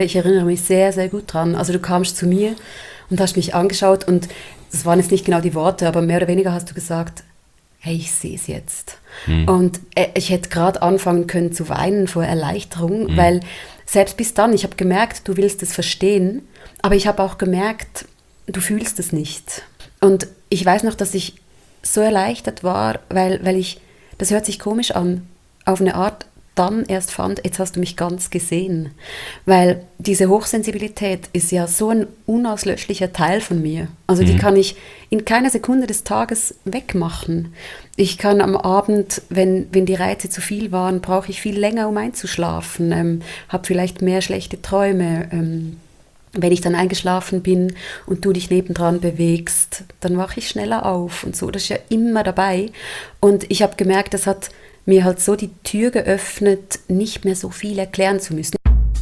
Ich erinnere mich sehr, sehr gut dran. Also du kamst zu mir und hast mich angeschaut und das waren jetzt nicht genau die Worte, aber mehr oder weniger hast du gesagt, hey, ich sehe es jetzt. Und ich hätte gerade anfangen können zu weinen vor Erleichterung, weil selbst bis dann, ich habe gemerkt, du willst es verstehen, aber ich habe auch gemerkt, du fühlst es nicht. Und ich weiß noch, dass ich so erleichtert war, weil ich, das hört sich komisch an, auf eine Art dann erst fand, jetzt hast du mich ganz gesehen. Weil diese Hochsensibilität ist ja so ein unauslöschlicher Teil von mir. Also die kann ich in keiner Sekunde des Tages wegmachen. Ich kann am Abend, wenn die Reize zu viel waren, brauche ich viel länger, um einzuschlafen, habe vielleicht mehr schlechte Träume. Wenn ich dann eingeschlafen bin und du dich nebendran bewegst, dann wache ich schneller auf und so. Das ist ja immer dabei. Und ich habe gemerkt, das hat mir halt so die Tür geöffnet, nicht mehr so viel erklären zu müssen.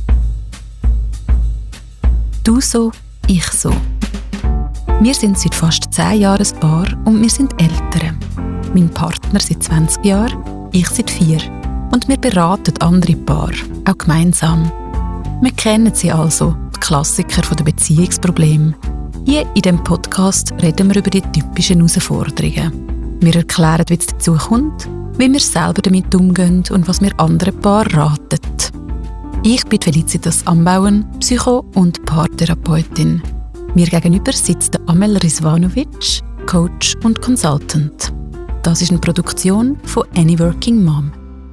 Du so, ich so. Wir sind seit fast 10 Jahren ein Paar und wir sind Eltern. Mein Partner seit 20 Jahren, ich seit 4. Und wir beraten andere Paare, auch gemeinsam. Wir kennen sie also, die Klassiker der Beziehungsprobleme. Hier in diesem Podcast reden wir über die typischen Herausforderungen. Wir erklären, wie es dazu kommt, wie wir selber damit umgehen und was wir anderen Paaren raten. Ich bin Felicitas Ambauen, Psycho- und Paartherapeutin. Mir gegenüber sitzt Amel Rizvanovic, Coach und Consultant. Das ist eine Produktion von Any Working Mom.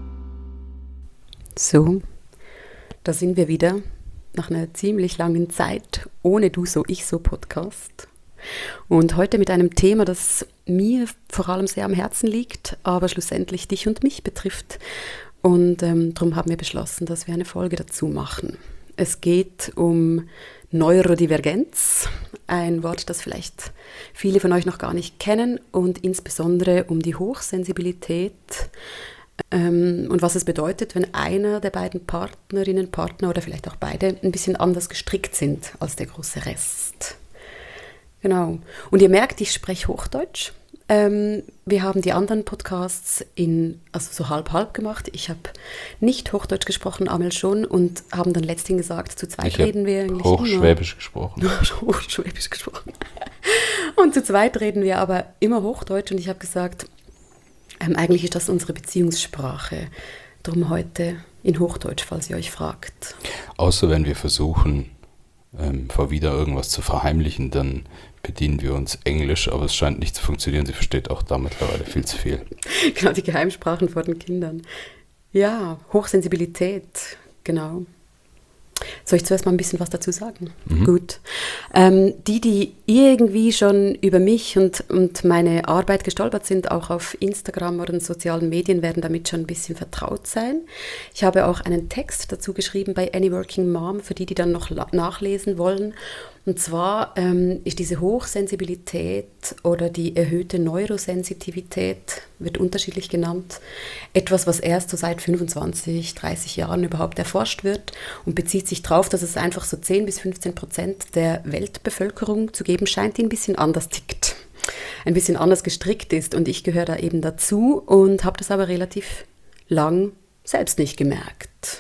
So, da sind wir wieder nach einer ziemlich langen Zeit ohne Du so, ich so Podcast. Und heute mit einem Thema, das mir vor allem sehr am Herzen liegt, aber schlussendlich dich und mich betrifft. Und darum haben wir beschlossen, dass wir eine Folge dazu machen. Es geht um Neurodivergenz, ein Wort, das vielleicht viele von euch noch gar nicht kennen, und insbesondere um die Hochsensibilität und was es bedeutet, wenn einer der beiden Partnerinnen, Partner oder vielleicht auch beide ein bisschen anders gestrickt sind als der große Rest. Genau. Und ihr merkt, ich spreche Hochdeutsch. Wir haben die anderen Podcasts also so halb-halb gemacht. Ich habe nicht Hochdeutsch gesprochen, Amel schon, und haben dann letztens gesagt, zu zweit reden wir eigentlich Hochschwäbisch gesprochen. Hochschwäbisch gesprochen. Und zu zweit reden wir aber immer Hochdeutsch, und ich habe gesagt, eigentlich ist das unsere Beziehungssprache. Darum heute in Hochdeutsch, falls ihr euch fragt. Außer wenn wir versuchen, vor wieder irgendwas zu verheimlichen, dann bedienen wir uns Englisch, aber es scheint nicht zu funktionieren. Sie versteht auch da mittlerweile viel zu viel. Genau, die Geheimsprachen vor den Kindern. Ja, Hochsensibilität, genau. Soll ich zuerst mal ein bisschen was dazu sagen? Gut. Die irgendwie schon über mich und meine Arbeit gestolpert sind, auch auf Instagram oder in sozialen Medien, werden damit schon ein bisschen vertraut sein. Ich habe auch einen Text dazu geschrieben bei Any Working Mom, für die dann noch nachlesen wollen. Und zwar ist diese Hochsensibilität oder die erhöhte Neurosensitivität, wird unterschiedlich genannt, etwas, was erst so seit 25, 30 Jahren überhaupt erforscht wird und bezieht sich darauf, dass es einfach so 10-15% der Weltbevölkerung zu geben scheint, die ein bisschen anders tickt, ein bisschen anders gestrickt ist. Und ich gehöre da eben dazu und habe das aber relativ lang selbst nicht gemerkt.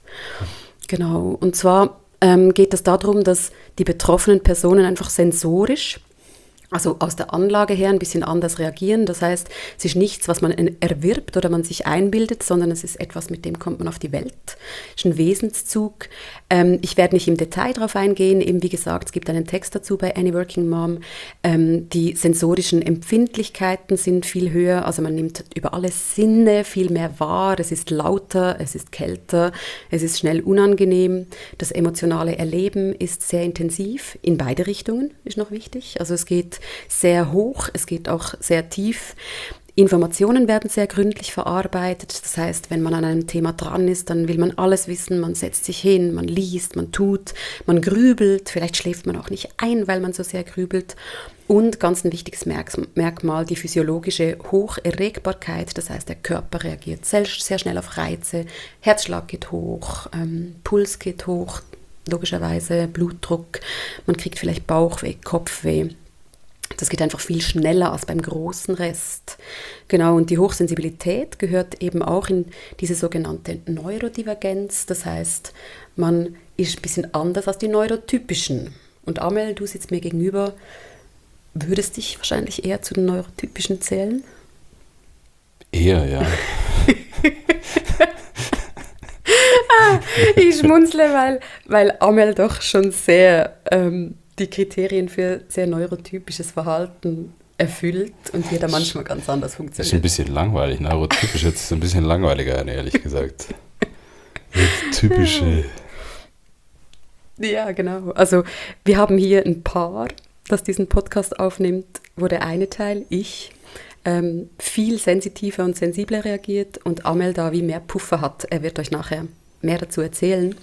Genau, und zwar geht es darum, dass die betroffenen Personen einfach sensorisch, also aus der Anlage her, ein bisschen anders reagieren. Das heißt, es ist nichts, was man erwirbt oder man sich einbildet, sondern es ist etwas, mit dem kommt man auf die Welt. Es ist ein Wesenszug. Ich werde nicht im Detail darauf eingehen. Eben wie gesagt, es gibt einen Text dazu bei Any Working Mom. Die sensorischen Empfindlichkeiten sind viel höher. Also man nimmt über alle Sinne viel mehr wahr. Es ist lauter, es ist kälter, es ist schnell unangenehm. Das emotionale Erleben ist sehr intensiv, in beide Richtungen, ist noch wichtig. Also es geht sehr hoch, es geht auch sehr tief. Informationen werden sehr gründlich verarbeitet. Das heißt, wenn man an einem Thema dran ist, dann will man alles wissen. Man setzt sich hin, man liest, man tut, man grübelt. Vielleicht schläft man auch nicht ein, weil man so sehr grübelt. Und ganz ein wichtiges Merkmal, die physiologische Hocherregbarkeit. Das heißt, der Körper reagiert sehr schnell auf Reize. Herzschlag geht hoch, Puls geht hoch, logischerweise Blutdruck. Man kriegt vielleicht Bauchweh, Kopfweh. Das geht einfach viel schneller als beim großen Rest. Genau, und die Hochsensibilität gehört eben auch in diese sogenannte Neurodivergenz. Das heißt, man ist ein bisschen anders als die Neurotypischen. Und Amel, du sitzt mir gegenüber, würdest dich wahrscheinlich eher zu den Neurotypischen zählen? Eher, ja. Ich schmunzle, weil Amel doch schon sehr die Kriterien für sehr neurotypisches Verhalten erfüllt und wir da manchmal ganz anders funktioniert. Das ist ein bisschen langweilig. Neurotypisch jetzt ist ein bisschen langweiliger, ehrlich gesagt. Typische. Ja, genau. Also wir haben hier ein Paar, das diesen Podcast aufnimmt, wo der eine Teil, ich, viel sensitiver und sensibler reagiert und Amel da wie mehr Puffer hat. Er wird euch nachher mehr dazu erzählen.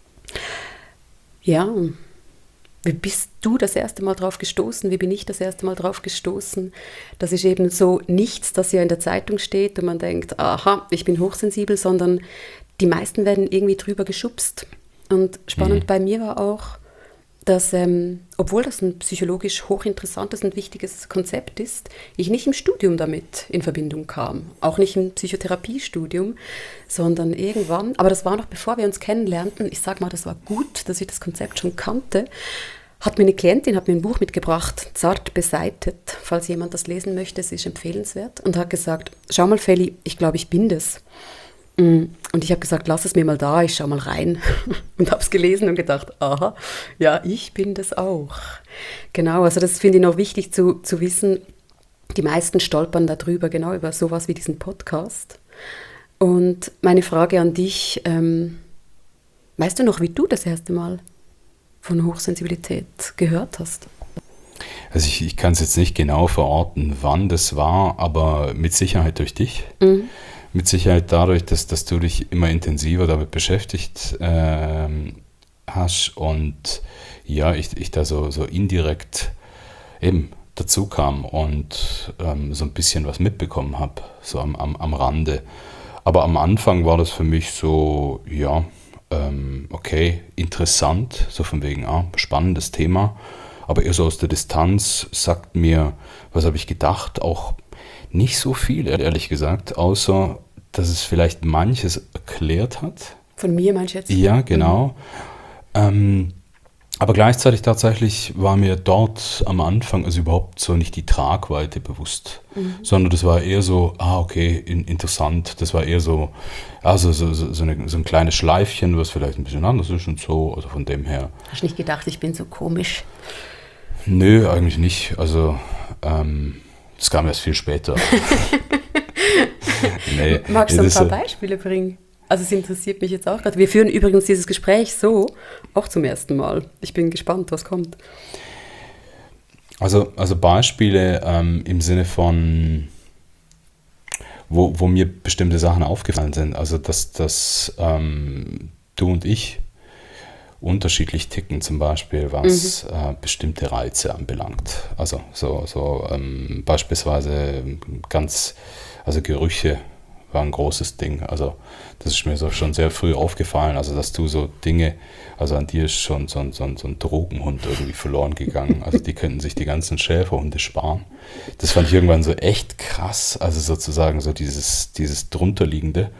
Ja, wie bist du das erste Mal drauf gestoßen? Wie bin ich das erste Mal drauf gestoßen? Das ist eben so nichts, das ja in der Zeitung steht und man denkt, aha, ich bin hochsensibel, sondern die meisten werden irgendwie drüber geschubst. Und spannend bei mir war auch, dass, obwohl das ein psychologisch hochinteressantes und wichtiges Konzept ist, ich nicht im Studium damit in Verbindung kam. Auch nicht im Psychotherapiestudium, sondern irgendwann, aber das war noch bevor wir uns kennenlernten, ich sag mal, das war gut, dass ich das Konzept schon kannte, hat mir eine Klientin hat mir ein Buch mitgebracht, Zart beseitet, falls jemand das lesen möchte, es ist empfehlenswert, und hat gesagt, schau mal Feli, ich glaube, ich bin das. Und ich habe gesagt, lass es mir mal da, ich schau mal rein und habe es gelesen und gedacht, aha, ja, ich bin das auch. Genau, also das finde ich noch wichtig zu wissen, die meisten stolpern darüber, genau über sowas wie diesen Podcast. Und meine Frage an dich, weißt du noch, wie du das erste Mal von Hochsensibilität gehört hast? Also ich kann es jetzt nicht genau verorten, wann das war, aber mit Sicherheit durch dich. Mhm. Mit Sicherheit dadurch, dass du dich immer intensiver damit beschäftigt hast und ja, ich da so indirekt eben dazu kam und so ein bisschen was mitbekommen habe, so am Rande. Aber am Anfang war das für mich so, ja, okay, interessant, so von wegen, spannendes Thema, aber eher so aus der Distanz sagt mir, was habe ich gedacht, auch nicht so viel, ehrlich gesagt, außer, dass es vielleicht manches erklärt hat. Von mir meinst du jetzt? Ja, genau. Aber gleichzeitig tatsächlich war mir dort am Anfang also überhaupt so nicht die Tragweite bewusst, sondern das war eher so, okay, interessant, das war eher so, also so ein kleines Schleifchen, was vielleicht ein bisschen anders ist und so, also von dem her. Hast du nicht gedacht, ich bin so komisch? Nö, eigentlich nicht, also das kam erst viel später. Nee, magst du ein paar Beispiele bringen? Also es interessiert mich jetzt auch gerade. Wir führen übrigens dieses Gespräch so, auch zum ersten Mal. Ich bin gespannt, was kommt. Also Beispiele im Sinne von, wo mir bestimmte Sachen aufgefallen sind. Also dass du und ich unterschiedlich ticken, zum Beispiel, was bestimmte Reize anbelangt. Also so beispielsweise also Gerüche war ein großes Ding. Also das ist mir so schon sehr früh aufgefallen, also dass du so Dinge, also an dir ist schon so ein Drogenhund irgendwie verloren gegangen. Also die könnten sich die ganzen Schäferhunde sparen. Das fand ich irgendwann so echt krass, also sozusagen so dieses drunterliegende.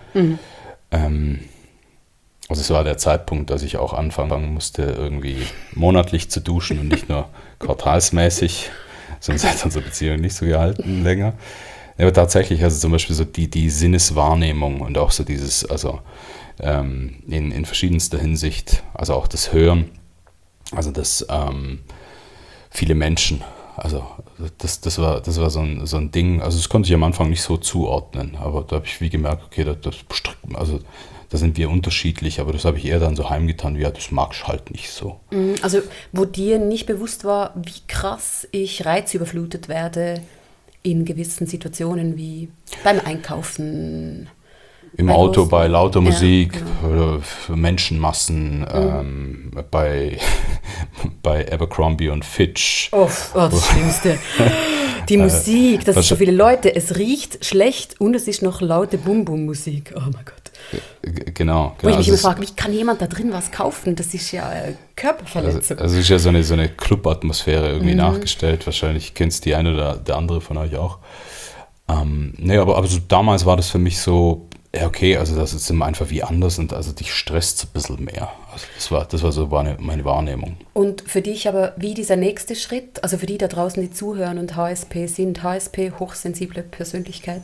Also es war der Zeitpunkt, dass ich auch anfangen musste, irgendwie monatlich zu duschen und nicht nur quartalsmäßig, sonst hat unsere Beziehung nicht so gehalten länger. Aber tatsächlich, also zum Beispiel so die Sinneswahrnehmung und auch so dieses, also in verschiedenster Hinsicht, also auch das Hören, also das viele Menschen, also das war so ein Ding, also das konnte ich am Anfang nicht so zuordnen, aber da habe ich wie gemerkt, okay, da sind wir unterschiedlich, aber das habe ich eher dann so heimgetan, wie ja, das mag ich halt nicht so. Also wo dir nicht bewusst war, wie krass ich reizüberflutet werde in gewissen Situationen wie beim Einkaufen. Im Auto, bei lauter Musik, oder für Menschenmassen, bei Abercrombie und Fitch. Oh, das Schlimmste. Die Musik, das sind so viele Leute, es riecht schlecht und es ist noch laute Bum-Bum-Musik. Oh mein Gott. Genau. Wo ich mich immer frage, wie kann jemand da drin was kaufen? Das ist ja Körperverletzung. Also es ist ja so eine Club-Atmosphäre irgendwie nachgestellt. Wahrscheinlich kennt es die eine oder der andere von euch auch. Nee, aber so damals war das für mich so, ja okay, also das ist immer einfach wie anders und also dich stresst ein bisschen mehr. Also das war so meine Wahrnehmung. Und für dich aber, wie dieser nächste Schritt, also für die da draußen, die zuhören und HSP sind, HSP, hochsensible Persönlichkeit,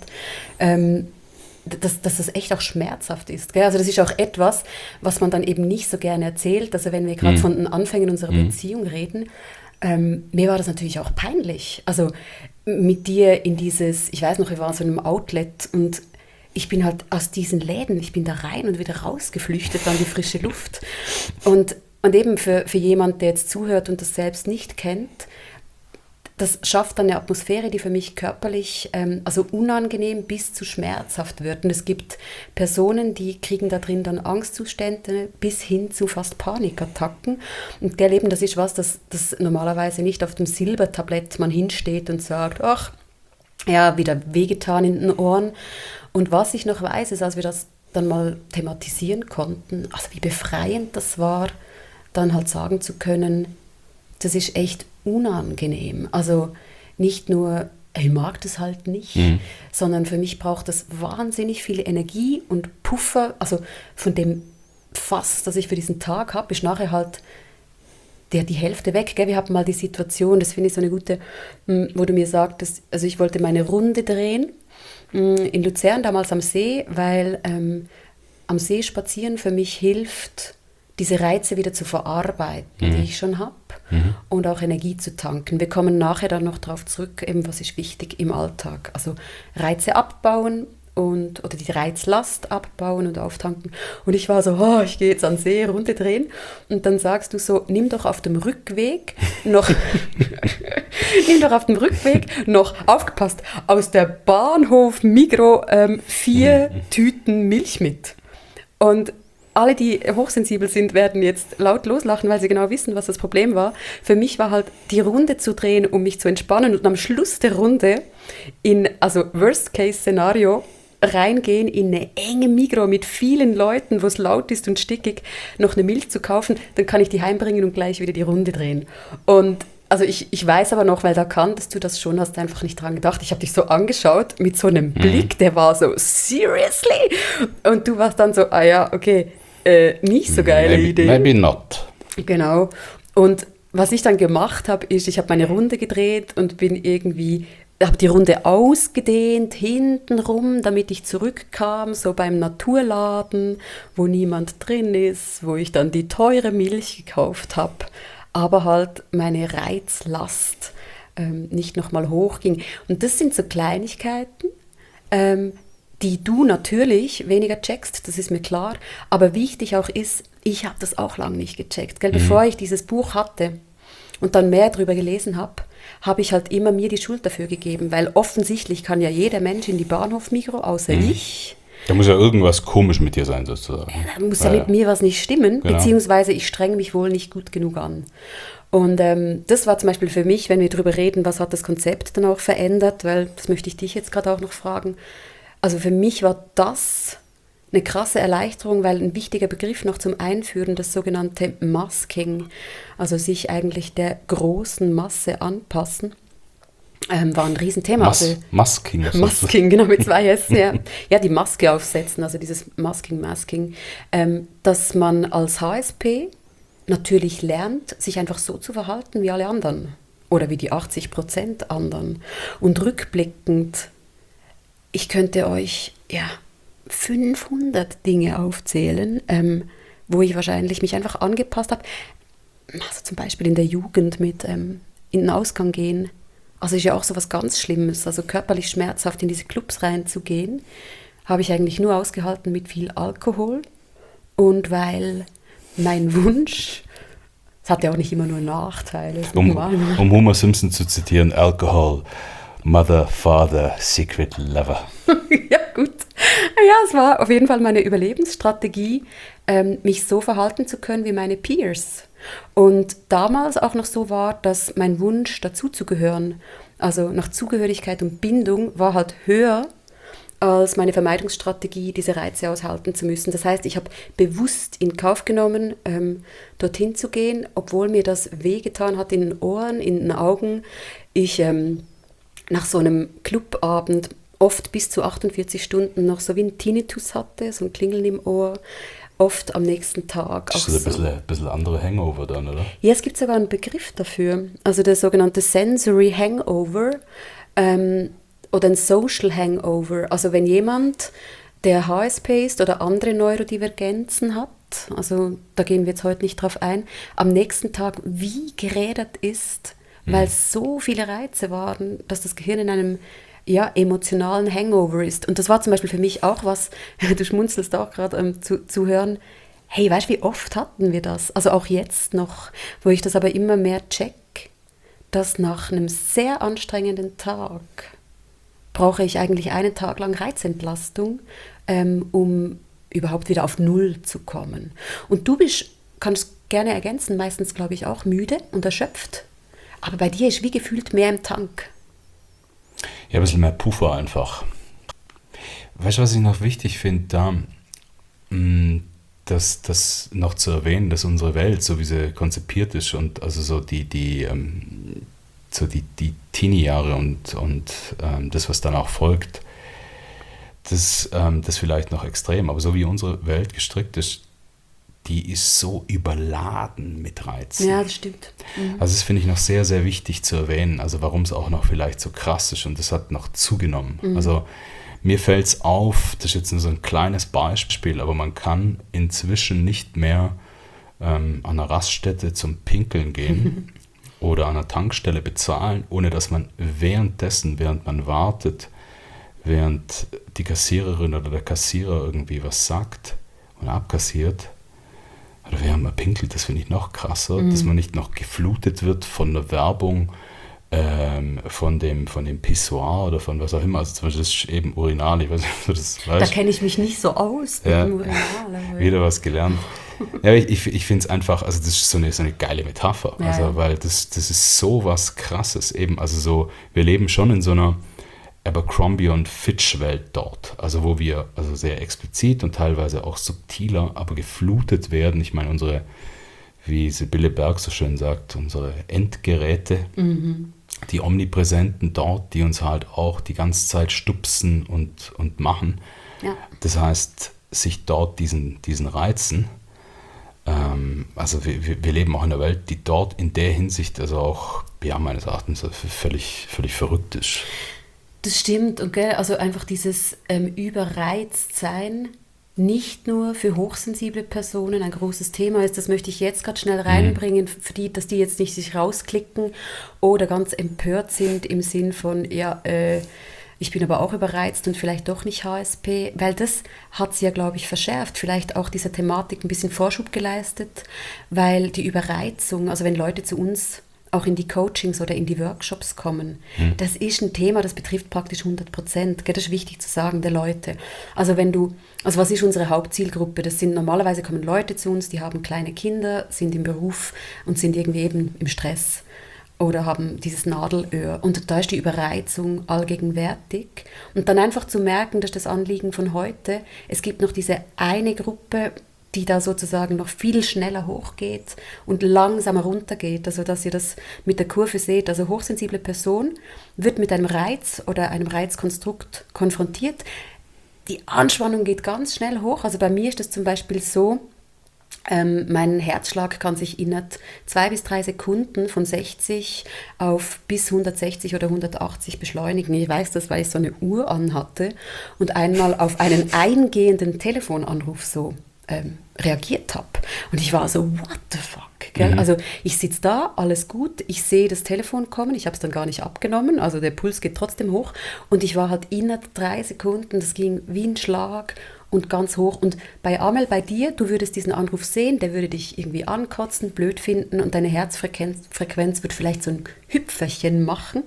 dass das echt auch schmerzhaft ist. Gell? Also das ist auch etwas, was man dann eben nicht so gerne erzählt. Also wenn wir gerade von den Anfängen unserer Beziehung reden, mir war das natürlich auch peinlich. Also mit dir in dieses, ich weiß noch, wir waren so in einem Outlet und ich bin halt aus diesen Läden, ich bin da rein und wieder rausgeflüchtet an die frische Luft. Und eben für jemanden, der jetzt zuhört und das selbst nicht kennt, das schafft dann eine Atmosphäre, die für mich körperlich also unangenehm bis zu schmerzhaft wird. Und es gibt Personen, die kriegen da drin dann Angstzustände bis hin zu fast Panikattacken. Und gell, eben, das ist was, das normalerweise nicht auf dem Silbertablett man hinsteht und sagt, ach, ja, wieder wehgetan in den Ohren. Und was ich noch weiß, ist, als wir das dann mal thematisieren konnten, also wie befreiend das war, dann halt sagen zu können, das ist echt unangenehm. Also nicht nur, ich mag das halt nicht, sondern für mich braucht das wahnsinnig viel Energie und Puffer. Also von dem Fass, das ich für diesen Tag habe, ist nachher halt die Hälfte weg. Gell? Wir hatten mal die Situation, das finde ich so eine gute, wo du mir sagtest, also ich wollte meine Runde drehen in Luzern, damals am See, weil am See spazieren für mich hilft, diese Reize wieder zu verarbeiten, die ich schon habe, und auch Energie zu tanken. Wir kommen nachher dann noch darauf zurück, eben was ist wichtig im Alltag. Also Reize abbauen oder die Reizlast abbauen und auftanken. Und ich war so, ich gehe jetzt an den See, Runde drehen. Und dann sagst du so, nimm doch auf dem Rückweg noch, aufgepasst, aus der Bahnhof Migros 4 Tüten Milch mit. Und alle, die hochsensibel sind, werden jetzt laut loslachen, weil sie genau wissen, was das Problem war. Für mich war halt, die Runde zu drehen, um mich zu entspannen und am Schluss der Runde also Worst-Case-Szenario, reingehen in eine enge Migros mit vielen Leuten, wo es laut ist und stickig, noch eine Milch zu kaufen, dann kann ich die heimbringen und gleich wieder die Runde drehen. Und also ich weiß aber noch, weil da kanntest du das schon, hast einfach nicht dran gedacht. Ich habe dich so angeschaut mit so einem Blick, der war so, seriously? Und du warst dann so, ja, okay, nicht so geile Idee. Maybe not. Genau. Und was ich dann gemacht habe, ist, ich habe meine Runde gedreht und habe die Runde ausgedehnt hintenrum, damit ich zurückkam, so beim Naturladen, wo niemand drin ist, wo ich dann die teure Milch gekauft habe, aber halt meine Reizlast nicht nochmal hochging. Und das sind so Kleinigkeiten, die du natürlich weniger checkst, das ist mir klar, aber wichtig auch ist, ich habe das auch lange nicht gecheckt. Gell? Bevor ich dieses Buch hatte und dann mehr darüber gelesen habe, habe ich halt immer mir die Schuld dafür gegeben, weil offensichtlich kann ja jeder Mensch in die Bahnhof Migros, außer ich. Da muss ja irgendwas komisch mit dir sein, sozusagen. Da muss ja mit mir was nicht stimmen, genau. Beziehungsweise ich strenge mich wohl nicht gut genug an. Und das war zum Beispiel für mich, wenn wir darüber reden, was hat das Konzept dann auch verändert, weil das möchte ich dich jetzt gerade auch noch fragen. Also für mich war das eine krasse Erleichterung, weil ein wichtiger Begriff noch zum Einführen, das sogenannte Masking, also sich eigentlich der großen Masse anpassen, war ein Riesenthema. Masking. Masking, genau, mit 2 S. Ja, die Maske aufsetzen, also dieses Masking, dass man als HSP natürlich lernt, sich einfach so zu verhalten wie alle anderen oder wie die 80% anderen. Und rückblickend, ich könnte euch 500 Dinge aufzählen, wo ich wahrscheinlich mich einfach angepasst habe. Also zum Beispiel in der Jugend mit in den Ausgang gehen. Also ist ja auch so was ganz Schlimmes, also körperlich schmerzhaft in diese Clubs reinzugehen, habe ich eigentlich nur ausgehalten mit viel Alkohol. Und weil mein Wunsch, es hat ja auch nicht immer nur Nachteile. Um Homer Simpson zu zitieren, Alcohol, Mother, Father, Secret Lover. Ja, gut. Ja, es war auf jeden Fall meine Überlebensstrategie, mich so verhalten zu können wie meine Peers. Und damals auch noch so war, dass mein Wunsch, dazuzugehören, also nach Zugehörigkeit und Bindung, war halt höher als meine Vermeidungsstrategie, diese Reize aushalten zu müssen. Das heißt, ich habe bewusst in Kauf genommen, dorthin zu gehen, obwohl mir das wehgetan hat in den Ohren, in den Augen. Ich nach so einem Clubabend oft bis zu 48 Stunden noch so wie ein Tinnitus hatte, so ein Klingeln im Ohr, oft am nächsten Tag. Das ist ein bisschen andere Hangover dann, oder? Ja, es gibt sogar einen Begriff dafür, also der sogenannte Sensory Hangover, oder ein Social Hangover. Also wenn jemand, der HSP ist oder andere Neurodivergenzen hat, also da gehen wir jetzt heute nicht drauf ein, am nächsten Tag wie gerädert ist, weil so viele Reize waren, dass das Gehirn in einem emotionalen Hangover ist. Und das war zum Beispiel für mich auch was, du schmunzelst auch gerade zu hören, hey, weißt du, wie oft hatten wir das? Also auch jetzt noch, wo ich das aber immer mehr check, dass nach einem sehr anstrengenden Tag brauche ich eigentlich einen Tag lang Reizentlastung, um überhaupt wieder auf Null zu kommen. Und du kannst gerne ergänzen, meistens glaube ich auch müde und erschöpft. Aber bei dir ist wie gefühlt mehr im Tank. Ja, ein bisschen mehr Puffer einfach. Weißt du, was ich noch wichtig finde, da, das noch zu erwähnen, dass unsere Welt, so wie sie konzipiert ist und also so die Teenie-Jahre und das, was dann auch folgt, das vielleicht noch extrem, aber so wie unsere Welt gestrickt ist, die ist so überladen mit Reizen. Ja, das stimmt. Also das finde ich noch sehr, sehr wichtig zu erwähnen, also warum es auch noch vielleicht so krass ist und das hat noch zugenommen. Also mir fällt es auf, das ist jetzt nur so ein kleines Beispiel, aber man kann inzwischen nicht mehr an einer Raststätte zum Pinkeln gehen oder an einer Tankstelle bezahlen, ohne dass man während man wartet, während die Kassiererin oder der Kassierer irgendwie was sagt und abkassiert, oder während man pinkelt, das finde ich noch krasser, dass man nicht noch geflutet wird von der Werbung, von dem Pissoir oder von was auch immer. Also zum Beispiel das ist eben Urinal, ich weiß nicht, ob du das weißt. Da kenne ich mich nicht so aus mit dem Urinal. Wieder was gelernt. Ja, ich finde es einfach, also das ist so eine geile Metapher, also weil das ist so was Krasses eben, also so, wir leben schon in so einer Abercrombie und Fitch-Welt dort, also wo wir also sehr explizit und teilweise auch subtiler, aber geflutet werden. Ich meine, unsere, wie Sibylle Berg so schön sagt, unsere Endgeräte, die Omnipräsenten dort, die uns halt auch die ganze Zeit stupsen und machen. Ja. Das heißt, sich dort diesen Reizen, also wir leben auch in einer Welt, die dort in der Hinsicht also auch, ja, meines Erachtens völlig verrückt ist. Das stimmt, und also einfach dieses Überreiztsein nicht nur für hochsensible Personen ein großes Thema ist, das möchte ich jetzt gerade schnell reinbringen, für die, dass die jetzt nicht sich rausklicken oder ganz empört sind im Sinn von, ich bin aber auch überreizt und vielleicht doch nicht HSP, weil das hat sie ja, glaube ich, verschärft, vielleicht auch dieser Thematik ein bisschen Vorschub geleistet, weil die Überreizung, also wenn Leute zu uns auch in die Coachings oder in die Workshops kommen, das ist ein Thema, das betrifft praktisch 100%, das ist wichtig zu sagen, der Leute. Also was ist unsere Hauptzielgruppe? Das sind normalerweise kommen Leute zu uns, die haben kleine Kinder, sind im Beruf und sind irgendwie eben im Stress oder haben dieses Nadelöhr. Und da ist die Überreizung allgegenwärtig. Und dann einfach zu merken, das ist das Anliegen von heute, es gibt noch diese eine Gruppe, die da sozusagen noch viel schneller hochgeht und langsamer runtergeht, also dass ihr das mit der Kurve seht. Also hochsensible Person wird mit einem Reiz oder einem Reizkonstrukt konfrontiert. Die Anspannung geht ganz schnell hoch. Also bei mir ist das zum Beispiel so, mein Herzschlag kann sich innerhalb 2 bis 3 Sekunden von 60 auf bis 160 oder 180 beschleunigen. Ich weiß das, weil ich so eine Uhr anhatte und einmal auf einen eingehenden Telefonanruf so reagiert habe. Und ich war so, what the fuck? Gell? Also ich sitze da, alles gut, ich sehe das Telefon kommen, ich habe es dann gar nicht abgenommen, also der Puls geht trotzdem hoch und ich war halt innerhalb 3 Sekunden, das ging wie ein Schlag und ganz hoch. Und bei Amel, bei dir, du würdest diesen Anruf sehen, der würde dich irgendwie ankotzen, blöd finden und deine Herzfrequenz wird vielleicht so ein Hüpferchen machen.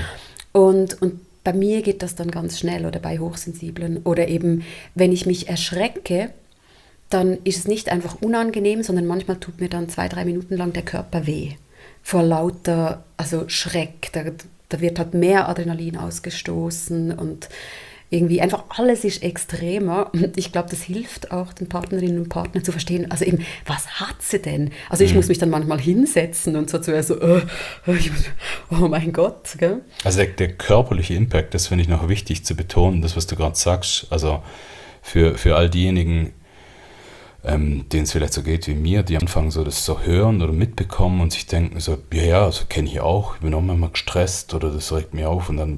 Und bei mir geht das dann ganz schnell oder bei Hochsensiblen. Oder eben, wenn ich mich erschrecke, dann ist es nicht einfach unangenehm, sondern manchmal tut mir dann 2-3 Minuten lang der Körper weh. Vor lauter, also Schreck. Da wird halt mehr Adrenalin ausgestoßen und irgendwie einfach alles ist extremer. Und ich glaube, das hilft auch den Partnerinnen und Partnern zu verstehen, also eben, was hat sie denn? Also ich muss mich dann manchmal hinsetzen und so zuerst so, oh mein Gott. Gell? Also der körperliche Impact, das finde ich noch wichtig zu betonen, das, was du gerade sagst, also für all diejenigen, denen es vielleicht so geht wie mir, die anfangen so das so hören oder mitbekommen und sich denken so, ja, das kenne ich auch, ich bin auch manchmal gestresst oder das regt mich auf und dann,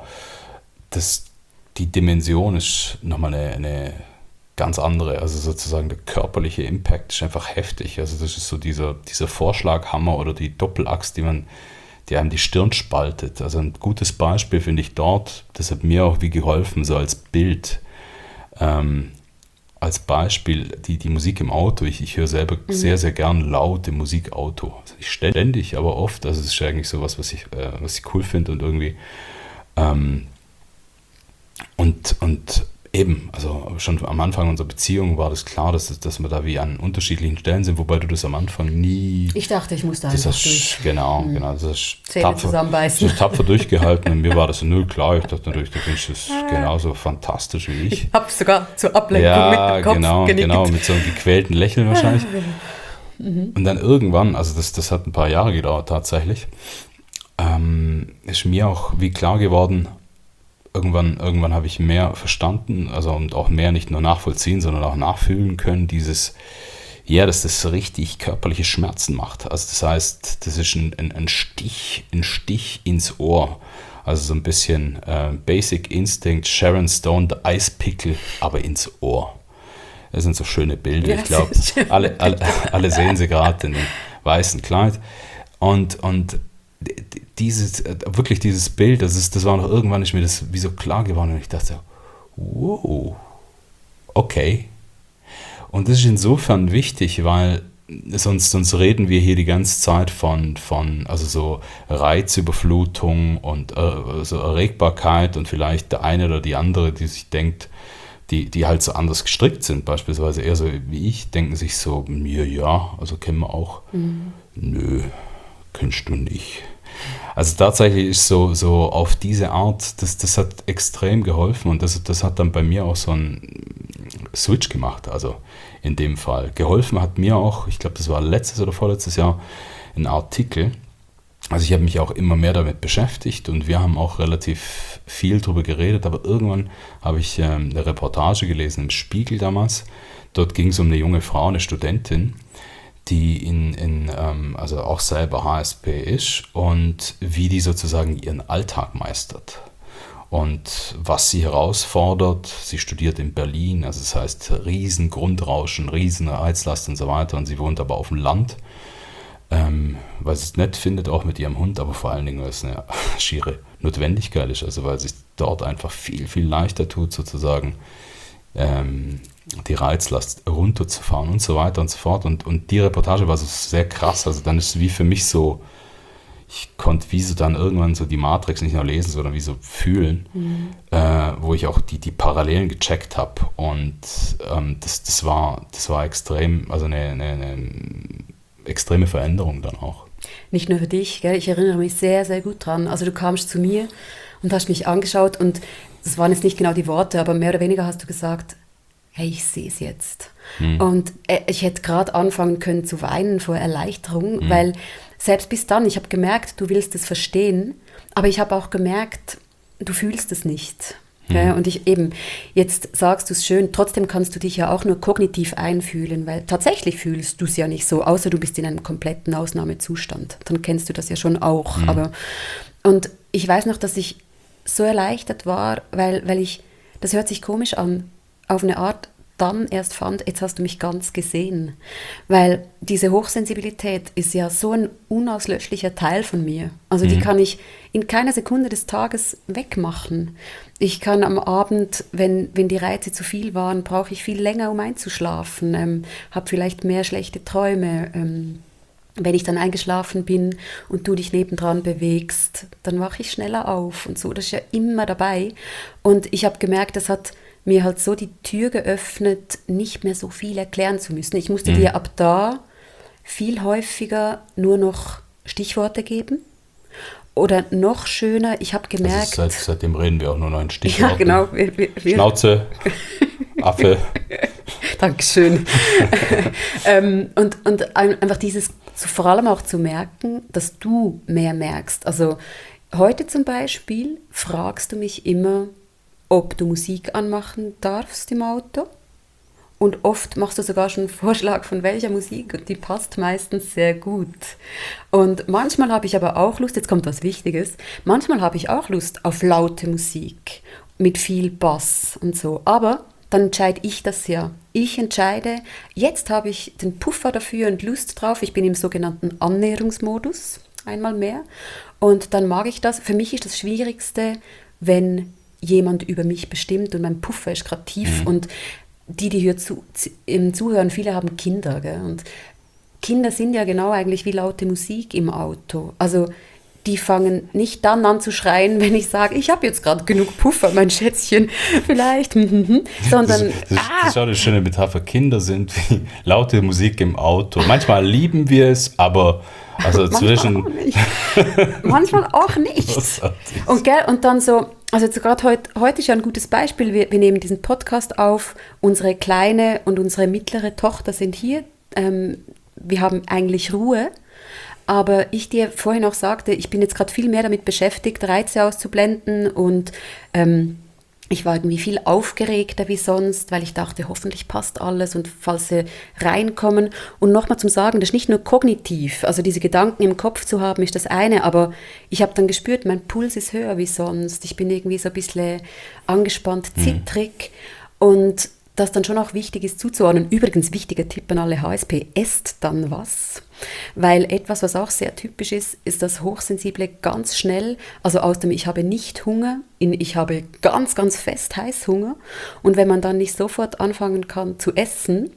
die Dimension ist nochmal eine ganz andere, also sozusagen der körperliche Impact ist einfach heftig, also das ist so dieser Vorschlaghammer oder die Doppelaxt, die einem die Stirn spaltet, also ein gutes Beispiel finde ich dort, das hat mir auch wie geholfen, so als Bild, als Beispiel die Musik im Auto. Ich höre selber sehr, sehr gern laute Musikauto. Also nicht ständig, aber oft. Also es ist eigentlich sowas, was ich cool finde und irgendwie und eben, also schon am Anfang unserer Beziehung war das klar, dass wir da wie an unterschiedlichen Stellen sind, wobei du das am Anfang nie... Ich dachte, ich muss da einfach durch. Genau, das ist Zähne zusammenbeißen. Das ist tapfer durchgehalten und mir war das null klar. Ich dachte natürlich, du findest das genauso fantastisch wie ich. Ich habe sogar zur Ablenkung mit dem Kopf genickt. Genau, mit so einem gequälten Lächeln wahrscheinlich. Und dann irgendwann, also das hat ein paar Jahre gedauert tatsächlich, ist mir auch wie klar geworden, Irgendwann habe ich mehr verstanden, also und auch mehr nicht nur nachvollziehen, sondern auch nachfühlen können, dass das richtig körperliche Schmerzen macht. Also das heißt, das ist ein Stich ins Ohr. Also so ein bisschen Basic Instinct, Sharon Stone, der Eispickel, aber ins Ohr. Das sind so schöne Bilder. Ja, ich glaube, alle sehen sie gerade in dem weißen Kleid. Und dieses Bild, das war noch irgendwann, ist mir das wie so klar geworden und ich dachte, wow, okay. Und das ist insofern wichtig, weil sonst reden wir hier die ganze Zeit von also so Reizüberflutung und so Erregbarkeit und vielleicht der eine oder die andere, die sich denkt, die halt so anders gestrickt sind, beispielsweise eher so wie ich, denken sich so, ja, also kennen wir auch, nö, kennst du nicht. Also tatsächlich ist so auf diese Art, das hat extrem geholfen und das hat dann bei mir auch so einen Switch gemacht, also in dem Fall. Geholfen hat mir auch, ich glaube, das war letztes oder vorletztes Jahr, ein Artikel. Also ich habe mich auch immer mehr damit beschäftigt und wir haben auch relativ viel darüber geredet, aber irgendwann habe ich eine Reportage gelesen im Spiegel damals. Dort ging es um eine junge Frau, eine Studentin, die also auch selber HSP ist und wie die sozusagen ihren Alltag meistert und was sie herausfordert. Sie studiert in Berlin, also das heißt riesen Grundrauschen, riesen Reizlast und so weiter und sie wohnt aber auf dem Land, weil sie es nett findet, auch mit ihrem Hund, aber vor allen Dingen, weil es eine schiere Notwendigkeit ist, also weil es sich dort einfach viel, viel leichter tut, sozusagen die Reizlast runterzufahren und so weiter und so fort. Und die Reportage war so sehr krass. Also dann ist es wie für mich so, ich konnte wie so dann irgendwann so die Matrix nicht nur lesen, sondern wie so fühlen, wo ich auch die Parallelen gecheckt habe. Und das war extrem, also eine extreme Veränderung dann auch. Nicht nur für dich, gell? Ich erinnere mich sehr, sehr gut dran. Also du kamst zu mir und hast mich angeschaut und das waren jetzt nicht genau die Worte, aber mehr oder weniger hast du gesagt, hey, ich sehe es jetzt. Und ich hätte gerade anfangen können zu weinen vor Erleichterung, weil selbst bis dann, ich habe gemerkt, du willst es verstehen, aber ich habe auch gemerkt, du fühlst es nicht. Ja, und jetzt sagst du es schön, trotzdem kannst du dich ja auch nur kognitiv einfühlen, weil tatsächlich fühlst du es ja nicht so, außer du bist in einem kompletten Ausnahmezustand. Dann kennst du das ja schon auch. Und ich weiß noch, dass ich so erleichtert war, weil ich, das hört sich komisch an, auf eine Art dann erst fand, jetzt hast du mich ganz gesehen. Weil diese Hochsensibilität ist ja so ein unauslöschlicher Teil von mir. Also die kann ich in keiner Sekunde des Tages wegmachen. Ich kann am Abend, wenn die Reize zu viel waren, brauche ich viel länger, um einzuschlafen, habe vielleicht mehr schlechte Träume. Wenn ich dann eingeschlafen bin und du dich nebendran bewegst, dann wache ich schneller auf und so. Das ist ja immer dabei. Und ich habe gemerkt, das hat mir halt so die Tür geöffnet, nicht mehr so viel erklären zu müssen. Ich musste dir ab da viel häufiger nur noch Stichworte geben oder noch schöner, ich habe gemerkt... Also seitdem reden wir auch nur noch in Stichworten. Ja, genau. Schnauze, Affe. Dankeschön. und einfach dieses, vor allem auch zu merken, dass du mehr merkst. Also heute zum Beispiel fragst du mich immer, ob du Musik anmachen darfst im Auto. Und oft machst du sogar schon einen Vorschlag von welcher Musik und die passt meistens sehr gut. Und manchmal habe ich aber auch Lust, jetzt kommt was Wichtiges, manchmal habe ich auch Lust auf laute Musik mit viel Bass und so. Aber dann entscheide ich das ja. Ich entscheide, jetzt habe ich den Puffer dafür und Lust drauf. Ich bin im sogenannten Annäherungsmodus, einmal mehr. Und dann mag ich das. Für mich ist das Schwierigste, wenn jemand über mich bestimmt und mein Puffer ist gerade tief. Und die hier im Zuhören, viele haben Kinder. Gell? Und Kinder sind ja genau eigentlich wie laute Musik im Auto. Also die fangen nicht dann an zu schreien, wenn ich sage, ich habe jetzt gerade genug Puffer, mein Schätzchen, vielleicht, sondern... Das ist auch eine schöne Metapher. Kinder sind wie laute Musik im Auto. Manchmal lieben wir es, aber also zwischen... Manchmal auch nicht. Und dann so, also jetzt gerade heute ist ja ein gutes Beispiel, wir nehmen diesen Podcast auf, unsere kleine und unsere mittlere Tochter sind hier, wir haben eigentlich Ruhe. Aber ich dir vorhin auch sagte, ich bin jetzt gerade viel mehr damit beschäftigt, Reize auszublenden und ich war irgendwie viel aufgeregter wie sonst, weil ich dachte, hoffentlich passt alles und falls sie reinkommen. Und nochmal zum Sagen, das ist nicht nur kognitiv, also diese Gedanken im Kopf zu haben, ist das eine, aber ich habe dann gespürt, mein Puls ist höher wie sonst. Ich bin irgendwie so ein bisschen angespannt, zittrig und das dann schon auch wichtig ist zuzuordnen. Übrigens, wichtiger Tipp an alle HSP, esst dann was. Weil etwas, was auch sehr typisch ist, ist das Hochsensible ganz schnell, also aus dem ich habe nicht Hunger, in ich habe ganz, ganz fest Heißhunger. Und wenn man dann nicht sofort anfangen kann zu essen,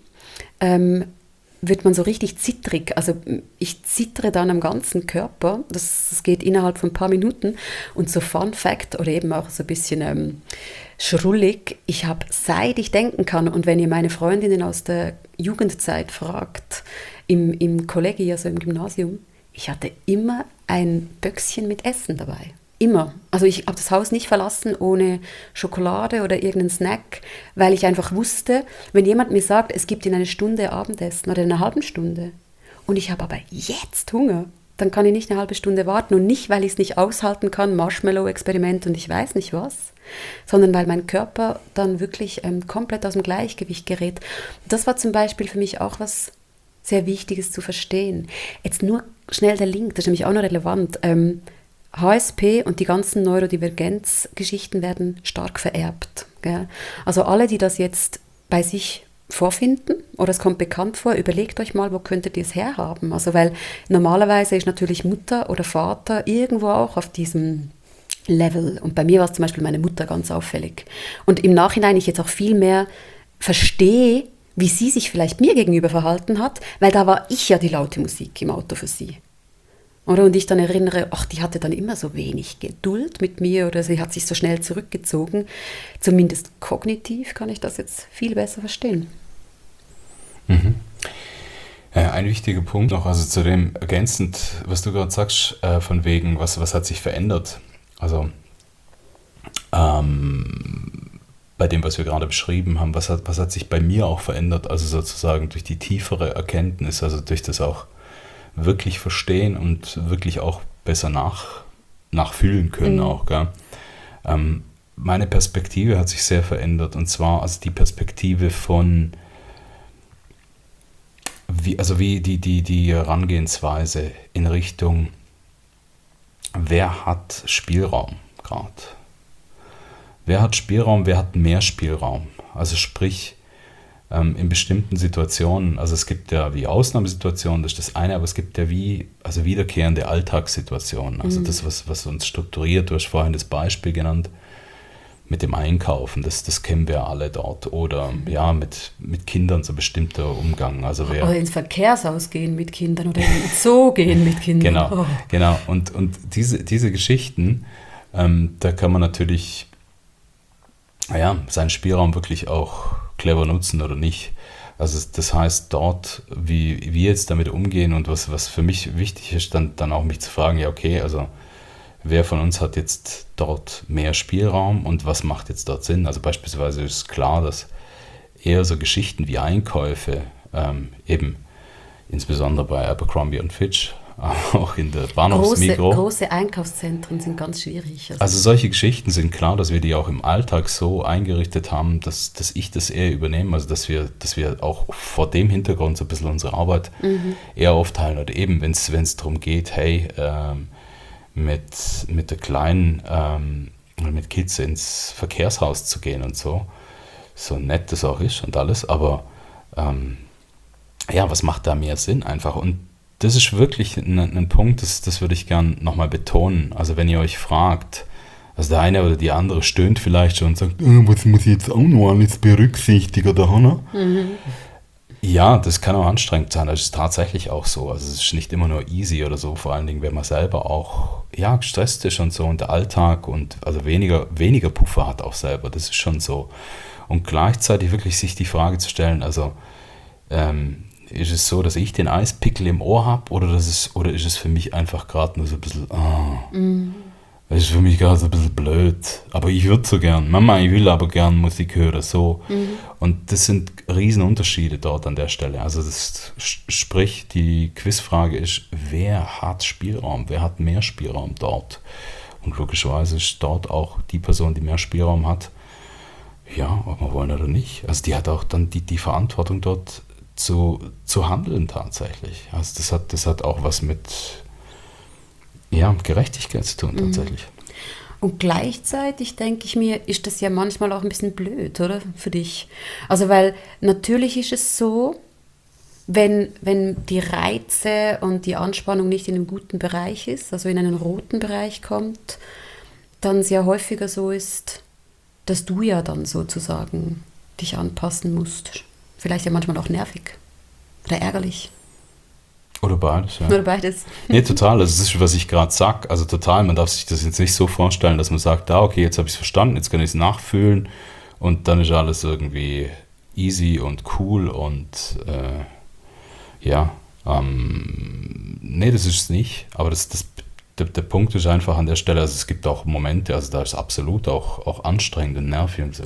wird man so richtig zittrig. Also ich zittere dann am ganzen Körper. Das geht innerhalb von ein paar Minuten. Und so Fun Fact oder eben auch so ein bisschen schrullig, ich habe, seit ich denken kann, und wenn ihr meine Freundinnen aus der Jugendzeit fragt, im Kollegium, also im Gymnasium, ich hatte immer ein Böckschen mit Essen dabei. Immer. Also ich habe das Haus nicht verlassen ohne Schokolade oder irgendeinen Snack, weil ich einfach wusste, wenn jemand mir sagt, es gibt in einer Stunde Abendessen oder in einer halben Stunde und ich habe aber jetzt Hunger, dann kann ich nicht eine halbe Stunde warten und nicht, weil ich es nicht aushalten kann, Marshmallow-Experiment und ich weiß nicht was, sondern weil mein Körper dann wirklich komplett aus dem Gleichgewicht gerät. Das war zum Beispiel für mich auch was sehr Wichtiges zu verstehen. Jetzt nur schnell der Link, das ist nämlich auch noch relevant. HSP und die ganzen Neurodivergenz-Geschichten werden stark vererbt. Gell? Also alle, die das jetzt bei sich vorfinden oder es kommt bekannt vor, überlegt euch mal, wo könntet ihr es herhaben? Also weil normalerweise ist natürlich Mutter oder Vater irgendwo auch auf diesem Level. Und bei mir war es zum Beispiel meine Mutter ganz auffällig. Und im Nachhinein ich jetzt auch viel mehr verstehe, wie sie sich vielleicht mir gegenüber verhalten hat, weil da war ich ja die laute Musik im Auto für sie. Oder? Und ich dann erinnere, ach, die hatte dann immer so wenig Geduld mit mir oder sie hat sich so schnell zurückgezogen. Zumindest kognitiv kann ich das jetzt viel besser verstehen. Mhm. Ein wichtiger Punkt noch, also zu dem ergänzend, was du gerade sagst, von wegen, was hat sich verändert? Also bei dem, was wir gerade beschrieben haben, was hat sich bei mir auch verändert? Also sozusagen durch die tiefere Erkenntnis, also durch das auch wirklich verstehen und wirklich auch besser nachfühlen können auch. Gell? Meine Perspektive hat sich sehr verändert und zwar also die Perspektive von wie die Herangehensweise in Richtung, wer hat Spielraum gerade? Wer hat Spielraum, wer hat mehr Spielraum? Also sprich, in bestimmten Situationen, also es gibt ja wie Ausnahmesituationen, das ist das eine, aber es gibt ja also wiederkehrende Alltagssituationen. Also das, was uns strukturiert, du hast vorhin das Beispiel genannt, mit dem Einkaufen, das kennen wir alle dort. Oder ja, mit Kindern so bestimmter Umgang. Also oder ins Verkehrshaus gehen mit Kindern oder in den Zoo gehen mit Kindern. Genau. Und diese Geschichten, da kann man natürlich seinen Spielraum wirklich auch clever nutzen oder nicht. Also das heißt dort, wie wir jetzt damit umgehen und was für mich wichtig ist, dann auch mich zu fragen, ja okay, also wer von uns hat jetzt dort mehr Spielraum und was macht jetzt dort Sinn. Also beispielsweise ist klar, dass eher so Geschichten wie Einkäufe, eben insbesondere bei Abercrombie & Fitch, auch in der Bahnhofsmigros. Große Einkaufszentren sind ganz schwierig. Also solche Geschichten sind klar, dass wir die auch im Alltag so eingerichtet haben, dass ich das eher übernehme, also dass wir auch vor dem Hintergrund so ein bisschen unsere Arbeit eher aufteilen. Oder eben, wenn es darum geht, hey, mit der Kleinen, mit Kids ins Verkehrshaus zu gehen und so nett das auch ist und alles, aber was macht da mehr Sinn einfach? Und das ist wirklich ein Punkt, das würde ich gern nochmal betonen. Also wenn ihr euch fragt, also der eine oder die andere stöhnt vielleicht schon und sagt, was muss ich jetzt auch noch alles berücksichtigen, oder Hanna? Ja, das kann auch anstrengend sein. Das ist tatsächlich auch so. Also es ist nicht immer nur easy oder so, vor allen Dingen, wenn man selber auch gestresst ist und so und der Alltag und also weniger Puffer hat auch selber. Das ist schon so. Und gleichzeitig wirklich sich die Frage zu stellen, also ist es so, dass ich den Eispickel im Ohr habe oder ist es für mich einfach gerade nur so ein bisschen, das ist für mich gerade so ein bisschen blöd, aber ich würde so gern, Mama, ich will aber gern Musik hören, so. Und das sind Riesenunterschiede dort an der Stelle. Also sprich, die Quizfrage ist, wer hat Spielraum, wer hat mehr Spielraum dort? Und logischerweise ist dort auch die Person, die mehr Spielraum hat, ja, ob wir wollen oder nicht. Also die hat auch dann die Verantwortung dort zu handeln tatsächlich. Also das hat auch was mit Gerechtigkeit zu tun tatsächlich. Und gleichzeitig denke ich mir, ist das ja manchmal auch ein bisschen blöd, oder? Für dich. Also weil natürlich ist es so, wenn die Reize und die Anspannung nicht in einem guten Bereich ist, also in einen roten Bereich kommt, dann es ja häufiger so ist, dass du ja dann sozusagen dich anpassen musst. Vielleicht ja manchmal auch nervig oder ärgerlich. Oder beides, ja. Oder beides. Nee, total. Also das ist, was ich gerade sage. Also total, man darf sich das jetzt nicht so vorstellen, dass man sagt, okay, jetzt habe ich es verstanden, jetzt kann ich es nachfühlen und dann ist alles irgendwie easy und cool und nee, das ist es nicht. Aber der Punkt ist einfach an der Stelle, also es gibt auch Momente, also da ist absolut auch anstrengend und nervig und so.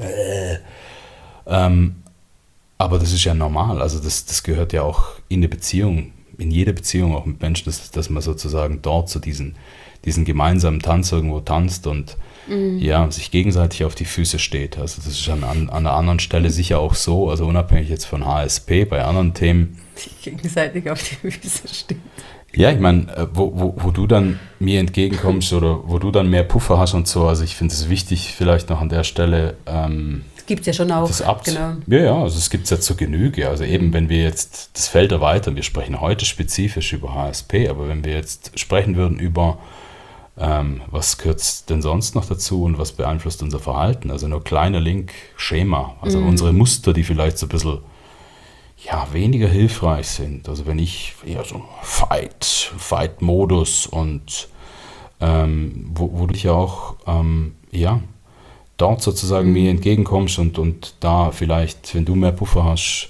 Aber das ist ja normal, also das gehört ja auch in eine Beziehung, in jede Beziehung auch mit Menschen, dass man sozusagen dort so diesen gemeinsamen Tanz irgendwo tanzt und sich gegenseitig auf die Füße steht. Also das ist an einer anderen Stelle sicher auch so, also unabhängig jetzt von HSP, bei anderen Themen. Sich gegenseitig auf die Füße steht. Ja, ich meine, wo du dann mir entgegenkommst oder wo du dann mehr Puffer hast und so, also ich finde es wichtig, vielleicht noch an der Stelle gibt es ja schon auch. Genau. Ja, also es gibt es ja zur Genüge. Also eben, wenn wir jetzt das Feld erweitern, wir sprechen heute spezifisch über HSP, aber wenn wir jetzt sprechen würden über, was gehört denn sonst noch dazu und was beeinflusst unser Verhalten? Also nur kleiner Link, Schema, also unsere Muster, die vielleicht so ein bisschen weniger hilfreich sind. Also wenn ich eher so Fight-Modus und wo du dich auch dort sozusagen mir entgegenkommst und da vielleicht, wenn du mehr Puffer hast,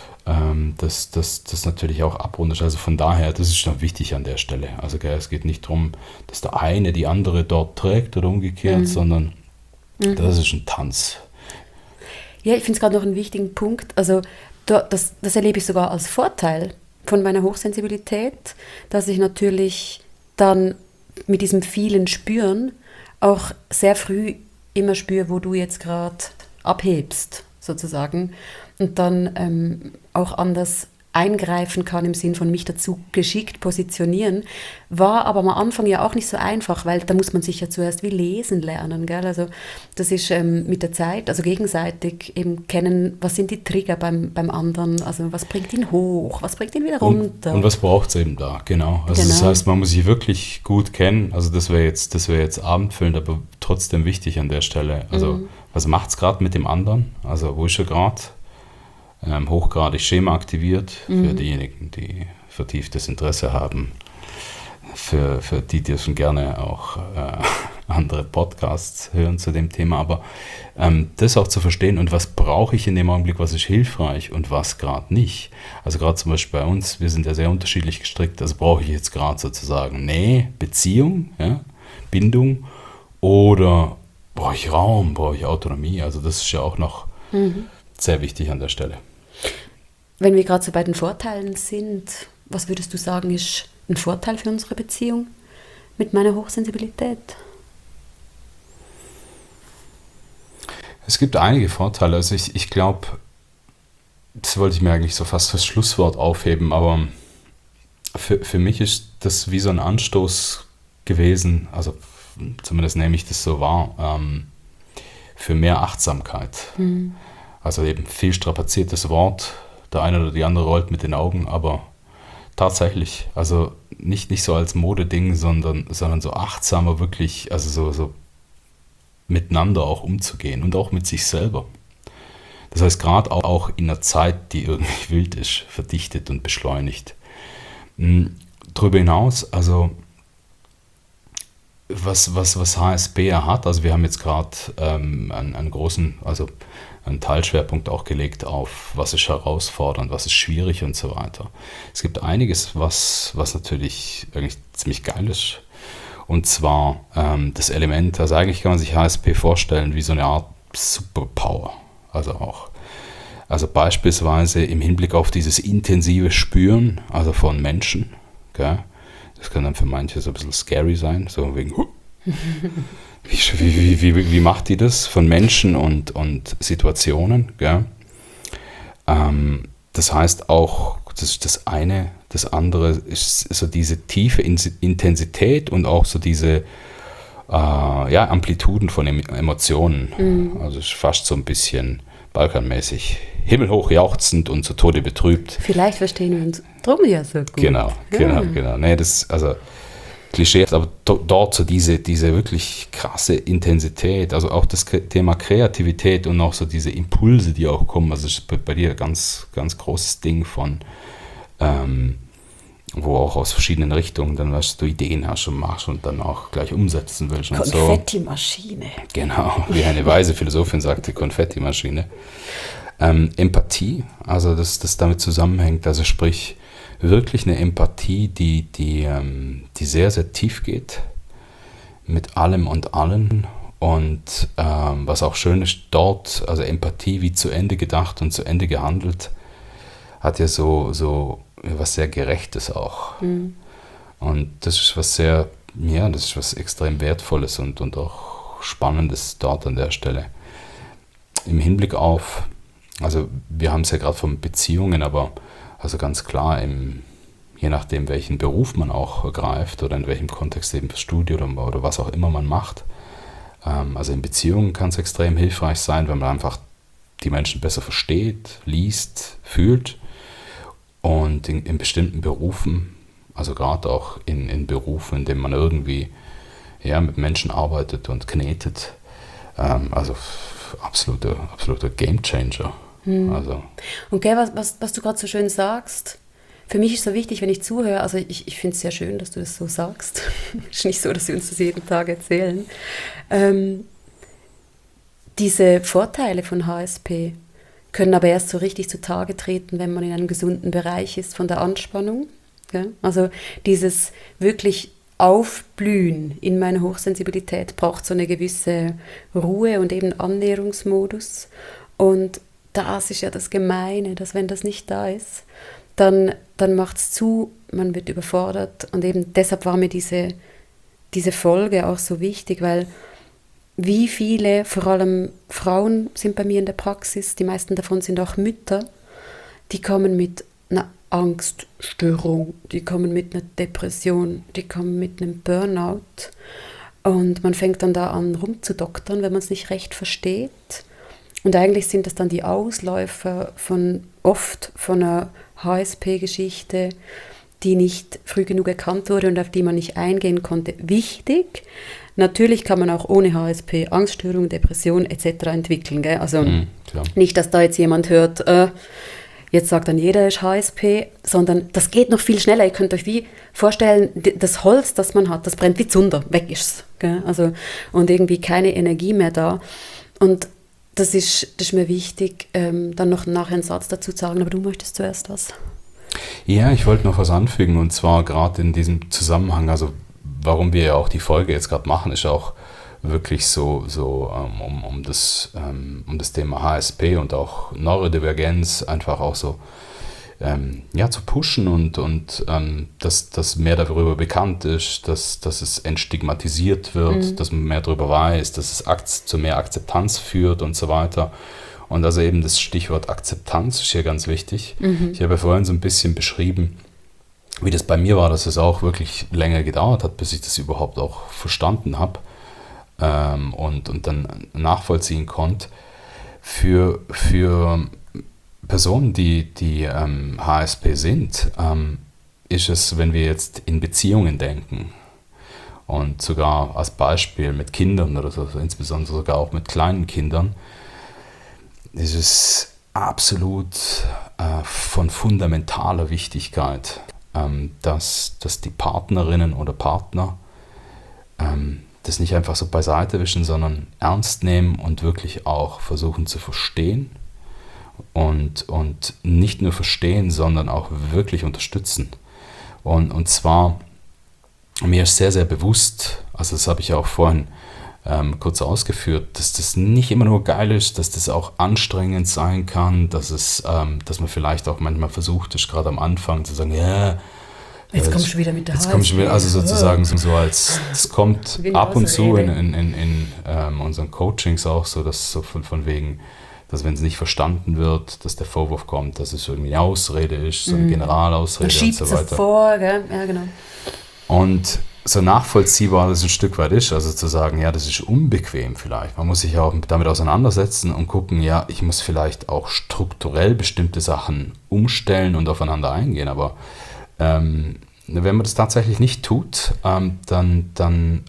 das natürlich auch abrundest. Also von daher, das ist noch wichtig an der Stelle. Also es geht nicht darum, dass der eine die andere dort trägt oder umgekehrt, sondern das ist ein Tanz. Ja, ich finde es gerade noch einen wichtigen Punkt. Also das erlebe ich sogar als Vorteil von meiner Hochsensibilität, dass ich natürlich dann mit diesem vielen Spüren auch sehr früh immer spüre, wo du jetzt gerade abhebst, sozusagen. Und dann auch anders eingreifen kann im Sinn von mich dazu geschickt positionieren, war aber am Anfang ja auch nicht so einfach, weil da muss man sich ja zuerst wie lesen lernen, gell? Also das ist mit der Zeit, also gegenseitig eben kennen, was sind die Trigger beim anderen, also was bringt ihn hoch, was bringt ihn wieder runter. Und was braucht es eben da, genau. Also das heißt, man muss sich wirklich gut kennen, also das wäre jetzt abendfüllend, aber trotzdem wichtig an der Stelle. Also was macht es gerade mit dem anderen, also wo ist er gerade? Hochgradig Schema aktiviert, für diejenigen, die vertieftes Interesse haben. Für die dürfen gerne auch andere Podcasts hören zu dem Thema, aber das auch zu verstehen und was brauche ich in dem Augenblick, was ist hilfreich und was gerade nicht. Also gerade zum Beispiel bei uns, wir sind ja sehr unterschiedlich gestrickt, also brauche ich jetzt gerade sozusagen Beziehung, ja? Bindung oder brauche ich Raum, brauche ich Autonomie? Also das ist ja auch noch sehr wichtig an der Stelle. Wenn wir gerade so bei den Vorteilen sind, was würdest du sagen, ist ein Vorteil für unsere Beziehung mit meiner Hochsensibilität? Es gibt einige Vorteile. Also ich glaube, das wollte ich mir eigentlich so fast fürs Schlusswort aufheben, aber für mich ist das wie so ein Anstoß gewesen, also zumindest nehme ich das so wahr, für mehr Achtsamkeit. Also eben viel strapaziertes Wort, der eine oder die andere rollt mit den Augen, aber tatsächlich, also nicht so als Modeding, sondern so achtsamer wirklich, also so miteinander auch umzugehen und auch mit sich selber. Das heißt, gerade auch in einer Zeit, die irgendwie wild ist, verdichtet und beschleunigt. Darüber hinaus, also was HSP ja hat, also wir haben jetzt gerade einen großen, also einen Teilschwerpunkt auch gelegt auf, was ist herausfordernd, was ist schwierig und so weiter. Es gibt einiges, was natürlich eigentlich ziemlich geil ist. Und zwar das Element, also eigentlich kann man sich HSP vorstellen wie so eine Art Superpower. Also beispielsweise im Hinblick auf dieses intensive Spüren, also von Menschen, gell? Das kann dann für manche so ein bisschen scary sein, so wegen, wie macht die das von Menschen und Situationen, gell? Das heißt auch, das ist das eine, das andere ist so diese tiefe Intensität und auch so diese Amplituden von Emotionen. Also es ist fast so ein bisschen balkanmäßig, himmelhoch jauchzend und zu Tode betrübt. Vielleicht verstehen wir uns drum ja so gut. Genau. Nee, das, also Klischee, aber dort so diese wirklich krasse Intensität, also auch das Thema Kreativität und auch so diese Impulse, die auch kommen, also das ist bei dir ein ganz, ganz großes Ding von, wo auch aus verschiedenen Richtungen dann, was du Ideen hast und machst und dann auch gleich umsetzen willst. Konfetti-Maschine. Genau, wie eine weise Philosophin sagte, Konfetti-Maschine. Empathie, also das damit zusammenhängt, also sprich wirklich eine Empathie, die sehr, sehr tief geht mit allem und allen und was auch schön ist, dort, also Empathie wie zu Ende gedacht und zu Ende gehandelt, hat ja so was sehr Gerechtes auch. Und das ist was das ist was extrem Wertvolles und auch Spannendes dort an der Stelle. Im Hinblick auf, also wir haben es ja gerade von Beziehungen, aber also ganz klar, je nachdem, welchen Beruf man auch ergreift oder in welchem Kontext eben fürs Studium oder was auch immer man macht, also in Beziehungen kann es extrem hilfreich sein, wenn man einfach die Menschen besser versteht, liest, fühlt. Und in bestimmten Berufen, also gerade auch in Berufen, in denen man irgendwie mit Menschen arbeitet und knetet, also absoluter Gamechanger. Also. Und gell, was du gerade so schön sagst, für mich ist so wichtig, wenn ich zuhöre, also ich finde es sehr schön, dass du das so sagst. Es ist nicht so, dass wir uns das jeden Tag erzählen. Diese Vorteile von HSP können aber erst so richtig zutage treten, wenn man in einem gesunden Bereich ist von der Anspannung. Ja? Also dieses wirklich Aufblühen in meiner Hochsensibilität braucht so eine gewisse Ruhe und eben Annäherungsmodus. Und das ist ja das Gemeine, dass wenn das nicht da ist, dann macht es zu, man wird überfordert. Und eben deshalb war mir diese Folge auch so wichtig, weil wie viele, vor allem Frauen sind bei mir in der Praxis, die meisten davon sind auch Mütter, die kommen mit einer Angststörung, die kommen mit einer Depression, die kommen mit einem Burnout und man fängt dann da an rumzudoktern, wenn man es nicht recht versteht. Und eigentlich sind das dann die Ausläufer oft von einer HSP-Geschichte, die nicht früh genug erkannt wurde und auf die man nicht eingehen konnte. Wichtig, natürlich kann man auch ohne HSP Angststörung, Depression etc. entwickeln. Gell? Also nicht, dass da jetzt jemand hört, jetzt sagt dann jeder ist HSP, sondern das geht noch viel schneller. Ihr könnt euch wie vorstellen, das Holz, das man hat, das brennt wie Zunder, weg ist es. Gell? Also, und irgendwie keine Energie mehr da. Und das ist mir wichtig, dann noch nachher einen Satz dazu zu sagen, aber du möchtest zuerst was. Ja, ich wollte noch was anfügen und zwar gerade in diesem Zusammenhang, also warum wir ja auch die Folge jetzt gerade machen, ist auch wirklich so um das Thema HSP und auch Neurodivergenz einfach auch so zu pushen und dass mehr darüber bekannt ist, dass es entstigmatisiert wird, dass man mehr darüber weiß, dass es zu mehr Akzeptanz führt und so weiter. Und also eben das Stichwort Akzeptanz ist hier ganz wichtig. Ich habe ja vorhin so ein bisschen beschrieben, wie das bei mir war, dass es auch wirklich länger gedauert hat, bis ich das überhaupt auch verstanden habe und dann nachvollziehen konnte. Für Personen, die HSP sind, ist es, wenn wir jetzt in Beziehungen denken und sogar als Beispiel mit Kindern oder so, insbesondere sogar auch mit kleinen Kindern, ist es absolut von fundamentaler Wichtigkeit, dass die Partnerinnen oder Partner das nicht einfach so beiseite wischen, sondern ernst nehmen und wirklich auch versuchen zu verstehen. Und nicht nur verstehen, sondern auch wirklich unterstützen. Und zwar, mir ist sehr, sehr bewusst, also das habe ich auch vorhin kurz ausgeführt, dass das nicht immer nur geil ist, dass das auch anstrengend sein kann, dass man vielleicht auch manchmal versucht ist, gerade am Anfang zu sagen, ja, jetzt kommst du wieder mit der Jetzt kommst du wieder, also sozusagen so als, das kommt ab und zu in unseren Coachings auch so, dass so von wegen, dass wenn es nicht verstanden wird, dass der Vorwurf kommt, dass es irgendwie eine Ausrede ist, so eine Generalausrede und so weiter. So vor, gell? Ja, genau. Und so nachvollziehbar das ein Stück weit ist, also zu sagen, ja, das ist unbequem vielleicht. Man muss sich auch damit auseinandersetzen und gucken, ja, ich muss vielleicht auch strukturell bestimmte Sachen umstellen und aufeinander eingehen, aber wenn man das tatsächlich nicht tut, dann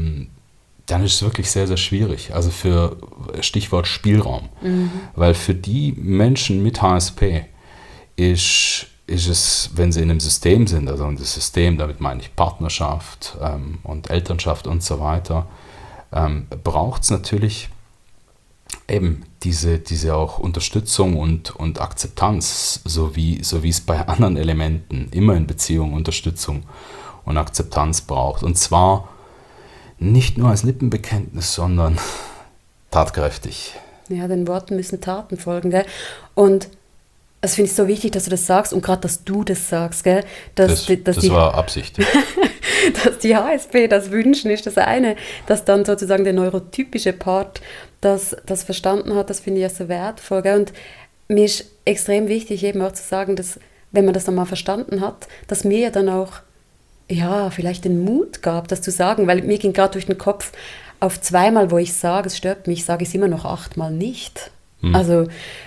ist es wirklich sehr, sehr schwierig. Also für Stichwort Spielraum. Weil für die Menschen mit HSP ist es, wenn sie in einem System sind, also in das System, damit meine ich Partnerschaft und Elternschaft und so weiter, braucht es natürlich eben diese auch Unterstützung und Akzeptanz, so wie es bei anderen Elementen immer in Beziehung Unterstützung und Akzeptanz braucht. Und zwar nicht nur als Lippenbekenntnis, sondern tatkräftig. Ja, den Worten müssen Taten folgen, gell? Und das finde ich so wichtig, dass du das sagst und gerade, dass du das sagst, gell? Das war Absicht. Dass die HSP das wünschen, ist das eine, dass dann sozusagen der neurotypische Part das verstanden hat, das finde ich ja so wertvoll, gell? Und mir ist extrem wichtig eben auch zu sagen, dass, wenn man das dann mal verstanden hat, dass mir ja dann auch vielleicht den Mut gab, das zu sagen, weil mir ging gerade durch den Kopf, auf zweimal, wo ich sage, es stört mich, sage ich es immer noch 8-mal nicht. Also,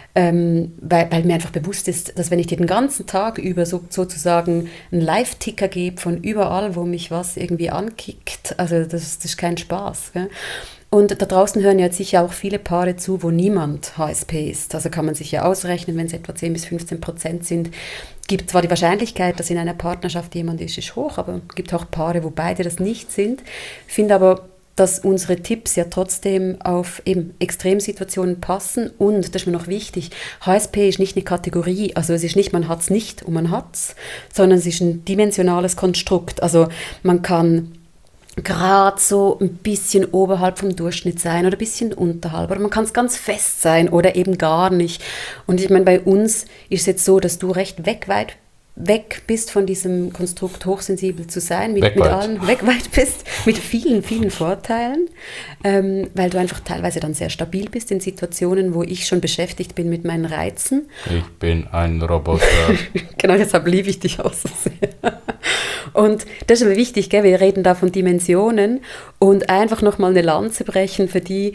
weil mir einfach bewusst ist, dass wenn ich dir den ganzen Tag über sozusagen einen Live-Ticker gebe von überall, wo mich was irgendwie ankickt, also das ist kein Spaß. Gell? Und da draußen hören ja sicher auch viele Paare zu, wo niemand HSP ist. Also kann man sich ja ausrechnen, wenn es etwa 10-15% sind, gibt zwar die Wahrscheinlichkeit, dass in einer Partnerschaft jemand ist hoch, aber es gibt auch Paare, wo beide das nicht sind. Ich finde aber, dass unsere Tipps ja trotzdem auf eben Extremsituationen passen und, das ist mir noch wichtig, HSP ist nicht eine Kategorie, also es ist nicht, man hat es nicht und man hat es, sondern es ist ein dimensionales Konstrukt. Also man kann gerade so ein bisschen oberhalb vom Durchschnitt sein oder ein bisschen unterhalb, oder man kann es ganz fest sein oder eben gar nicht. Und ich meine, bei uns ist es jetzt so, dass du recht weit bist von diesem Konstrukt, hochsensibel zu sein, mit allen, weit bist, mit vielen, vielen Vorteilen, weil du einfach teilweise dann sehr stabil bist in Situationen, wo ich schon beschäftigt bin mit meinen Reizen. Ich bin ein Roboter. Genau, deshalb liebe ich dich auch so sehr. Und das ist aber wichtig, gell? Wir reden da von Dimensionen und einfach nochmal eine Lanze brechen für die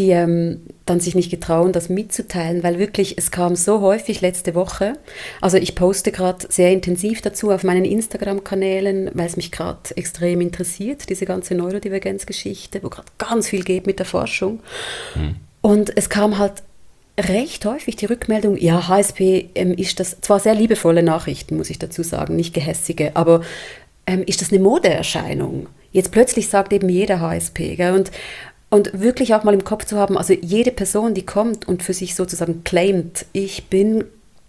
dann sich nicht getrauen, das mitzuteilen, weil wirklich, es kam so häufig letzte Woche, also ich poste gerade sehr intensiv dazu auf meinen Instagram-Kanälen, weil es mich gerade extrem interessiert, diese ganze Neurodivergenz-Geschichte, wo gerade ganz viel geht mit der Forschung. Und es kam halt recht häufig die Rückmeldung, ja, HSP ist das, zwar sehr liebevolle Nachrichten, muss ich dazu sagen, nicht gehässige, aber ist das eine Modeerscheinung? Jetzt plötzlich sagt eben jeder HSP, gell? Und wirklich auch mal im Kopf zu haben, also jede Person, die kommt und für sich sozusagen claimt, ich bin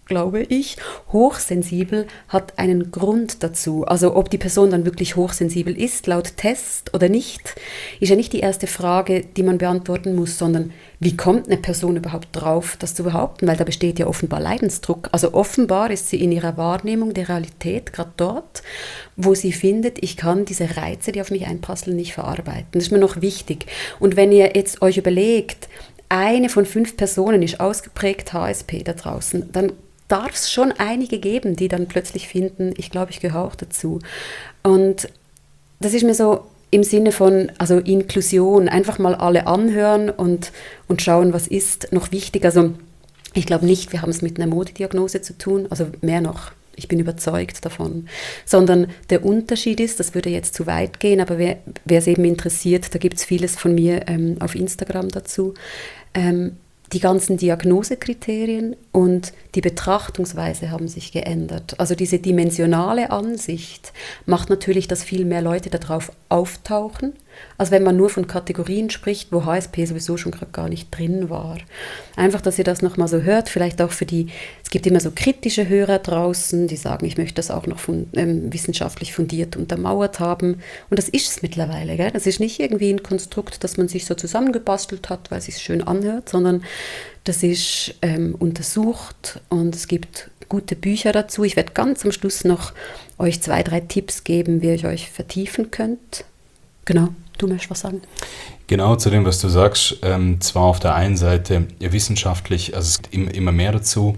glaube ich. Hochsensibel hat einen Grund dazu. Also ob die Person dann wirklich hochsensibel ist, laut Test oder nicht, ist ja nicht die erste Frage, die man beantworten muss, sondern wie kommt eine Person überhaupt drauf, das zu behaupten? Weil da besteht ja offenbar Leidensdruck. Also offenbar ist sie in ihrer Wahrnehmung der Realität gerade dort, wo sie findet, ich kann diese Reize, die auf mich einprasseln, nicht verarbeiten. Das ist mir noch wichtig. Und wenn ihr jetzt euch überlegt, eine von 5 Personen ist ausgeprägt HSP da draußen, dann darf es schon einige geben, die dann plötzlich finden, ich glaube, ich gehöre auch dazu. Und das ist mir so im Sinne von, also Inklusion, einfach mal alle anhören und schauen, was ist noch wichtig. Also ich glaube nicht, wir haben es mit einer Modediagnose zu tun, also mehr noch. Ich bin überzeugt davon. Sondern der Unterschied ist, das würde jetzt zu weit gehen, aber wer es eben interessiert, da gibt es vieles von mir auf Instagram dazu, die ganzen Diagnosekriterien und die Betrachtungsweise haben sich geändert. Also diese dimensionale Ansicht macht natürlich, dass viel mehr Leute darauf auftauchen, als wenn man nur von Kategorien spricht, wo HSP sowieso schon gerade gar nicht drin war. Einfach, dass ihr das nochmal so hört, vielleicht auch für die, es gibt immer so kritische Hörer draußen, die sagen, ich möchte das auch noch wissenschaftlich fundiert untermauert haben. Und das ist es mittlerweile. Gell? Das ist nicht irgendwie ein Konstrukt, das man sich so zusammengebastelt hat, weil es sich schön anhört, sondern das ist untersucht und es gibt gute Bücher dazu. Ich werde ganz am Schluss noch euch 2, 3 Tipps geben, wie ihr euch vertiefen könnt. Genau, du möchtest was sagen? Genau, zu dem, was du sagst, zwar auf der einen Seite wissenschaftlich, also es gibt immer mehr dazu,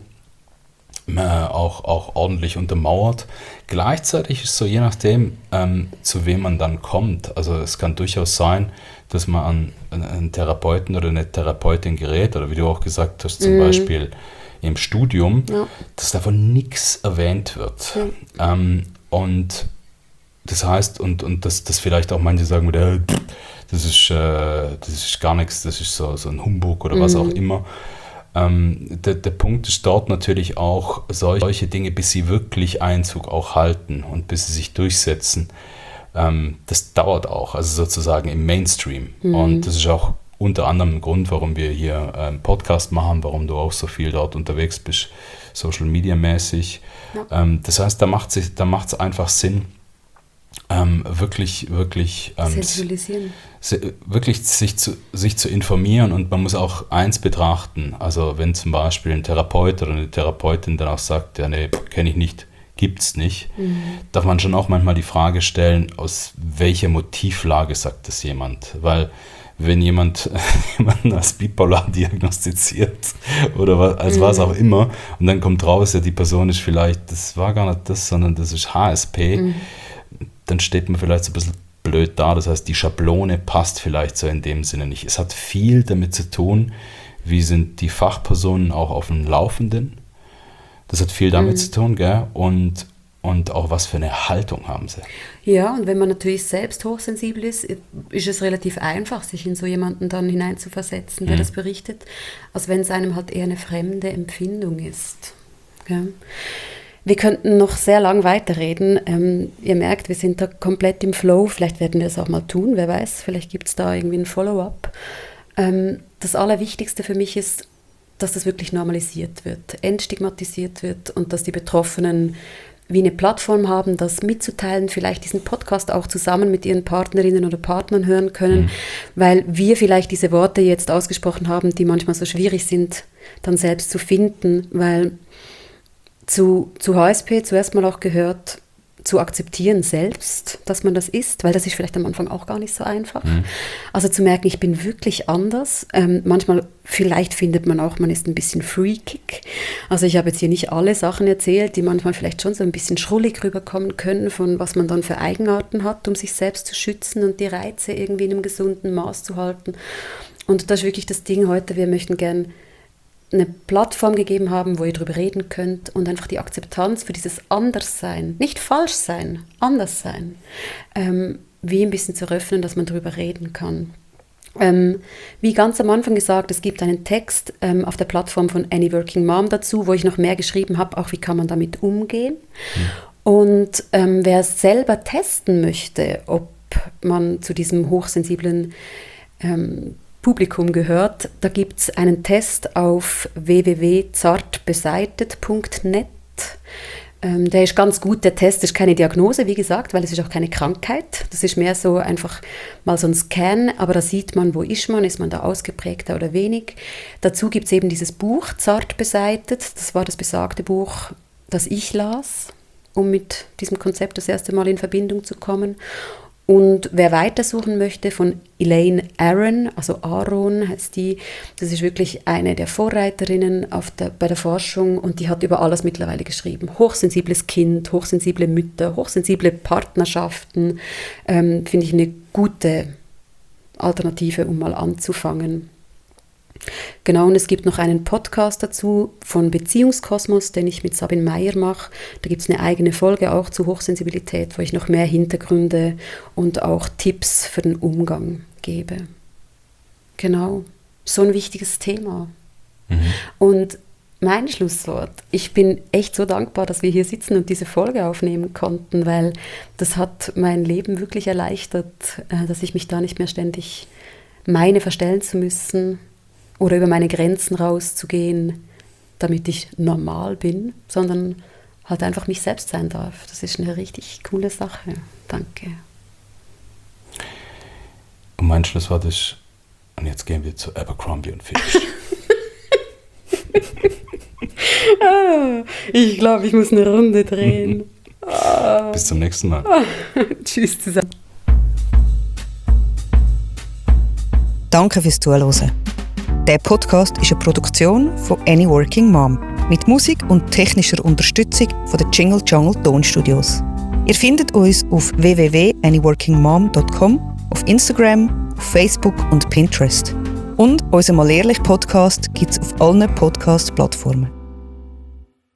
auch ordentlich untermauert. Gleichzeitig ist es so, je nachdem, zu wem man dann kommt, also es kann durchaus sein, dass man an einen Therapeuten oder eine Therapeutin gerät, oder wie du auch gesagt hast, zum Beispiel im Studium, dass davon nichts erwähnt wird. Und das heißt, und das vielleicht auch manche sagen, das ist gar nichts, das ist so ein Humbug oder was auch immer. Der Punkt ist dort natürlich auch, solche Dinge, bis sie wirklich Einzug auch halten und bis sie sich durchsetzen, das dauert auch, also sozusagen im Mainstream. Und das ist auch unter anderem ein Grund, warum wir hier einen Podcast machen, warum du auch so viel dort unterwegs bist, Social Media mäßig. Ja. Das heißt, da macht es einfach Sinn, wirklich sensibilisieren. Wirklich sich zu informieren, und man muss auch eins betrachten, also wenn zum Beispiel ein Therapeut oder eine Therapeutin dann auch sagt, ja nee, kenne ich nicht, gibt's nicht, darf man schon auch manchmal die Frage stellen, aus welcher Motivlage sagt das jemand, weil wenn jemanden als bipolar diagnostiziert oder was auch immer, und dann kommt raus, ja die Person ist vielleicht, das war gar nicht das, sondern das ist HSP, dann steht man vielleicht so ein bisschen blöd da. Das heißt, die Schablone passt vielleicht so in dem Sinne nicht. Es hat viel damit zu tun, wie sind die Fachpersonen auch auf dem Laufenden. Das hat viel damit zu tun, gell? Und auch was für eine Haltung haben sie. Ja, und wenn man natürlich selbst hochsensibel ist es relativ einfach, sich in so jemanden dann hineinzuversetzen, der das berichtet, als wenn es einem halt eher eine fremde Empfindung ist. Ja. Wir könnten noch sehr lang weiterreden. Ihr merkt, wir sind da komplett im Flow. Vielleicht werden wir es auch mal tun, wer weiß. Vielleicht gibt es da irgendwie ein Follow-up. Das Allerwichtigste für mich ist, dass das wirklich normalisiert wird, entstigmatisiert wird und dass die Betroffenen wie eine Plattform haben, das mitzuteilen, vielleicht diesen Podcast auch zusammen mit ihren Partnerinnen oder Partnern hören können, weil wir vielleicht diese Worte jetzt ausgesprochen haben, die manchmal so schwierig sind, dann selbst zu finden, weil zu HSP zuerst mal auch gehört, zu akzeptieren selbst, dass man das ist, weil das ist vielleicht am Anfang auch gar nicht so einfach. Also zu merken, ich bin wirklich anders. Manchmal, vielleicht findet man auch, man ist ein bisschen freakig. Also ich habe jetzt hier nicht alle Sachen erzählt, die manchmal vielleicht schon so ein bisschen schrullig rüberkommen können, von was man dann für Eigenarten hat, um sich selbst zu schützen und die Reize irgendwie in einem gesunden Maß zu halten. Und das ist wirklich das Ding heute, wir möchten gern eine Plattform gegeben haben, wo ihr darüber reden könnt und einfach die Akzeptanz für dieses Anderssein, nicht falsch sein, anders sein, wie ein bisschen zu öffnen, dass man darüber reden kann. Wie ganz am Anfang gesagt, es gibt einen Text auf der Plattform von Any Working Mom dazu, wo ich noch mehr geschrieben habe, auch wie kann man damit umgehen. Und wer es selber testen möchte, ob man zu diesem hochsensiblen Publikum gehört, da gibt es einen Test auf www.zartbeseitet.net. Der ist ganz gut, der Test ist keine Diagnose, wie gesagt, weil es ist auch keine Krankheit. Das ist mehr so einfach mal so ein Scan, aber da sieht man, wo ist man da ausgeprägter oder wenig. Dazu gibt es eben dieses Buch, Zart beseitet. Das war das besagte Buch, das ich las, um mit diesem Konzept das erste Mal in Verbindung zu kommen. Und wer weitersuchen möchte, von Elaine Aron, also Aron heißt die, das ist wirklich eine der Vorreiterinnen bei der Forschung und die hat über alles mittlerweile geschrieben. Hochsensibles Kind, hochsensible Mütter, hochsensible Partnerschaften, finde ich eine gute Alternative, um mal anzufangen. Genau, und es gibt noch einen Podcast dazu von Beziehungskosmos, den ich mit Sabine Meyer mache. Da gibt es eine eigene Folge auch zu Hochsensibilität, wo ich noch mehr Hintergründe und auch Tipps für den Umgang gebe. Genau, so ein wichtiges Thema. Und mein Schlusswort, ich bin echt so dankbar, dass wir hier sitzen und diese Folge aufnehmen konnten, weil das hat mein Leben wirklich erleichtert, dass ich mich da nicht mehr ständig meine verstellen zu müssen, oder über meine Grenzen rauszugehen, damit ich normal bin, sondern halt einfach mich selbst sein darf. Das ist eine richtig coole Sache. Danke. Und mein Schlusswort ist, und jetzt gehen wir zu Abercrombie & Fitch. Ich glaube, ich muss eine Runde drehen. Bis zum nächsten Mal. Tschüss zusammen. Danke fürs Zuhören. Der Podcast ist eine Produktion von Any Working Mom mit Musik und technischer Unterstützung von den Jingle Jungle Tonstudios. Ihr findet uns auf www.anyworkingmom.com, auf Instagram, auf Facebook und Pinterest. Und unser Mal ehrlich Podcast gibt es auf allen Podcast-Plattformen.